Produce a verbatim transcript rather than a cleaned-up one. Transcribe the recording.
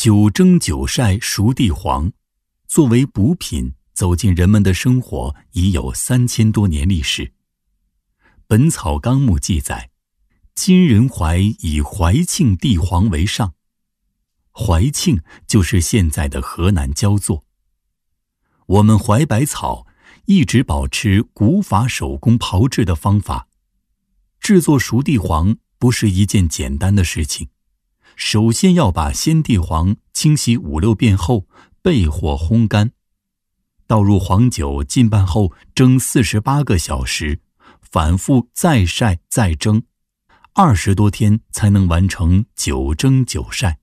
九蒸九晒熟地黄，作为补品走进人们的生活已有三千多年历史。《本草纲目》记载，今人怀以怀庆地黄为上。怀庆就是现在的河南焦作。我们怀百草一直保持古法手工炮制的方法。制作熟地黄不是一件简单的事情，首先要把鲜地黄清洗五六遍后焙火烘干，倒入黄酒浸拌后蒸四十八个小时，反复再晒再蒸，二十多天才能完成九蒸九晒。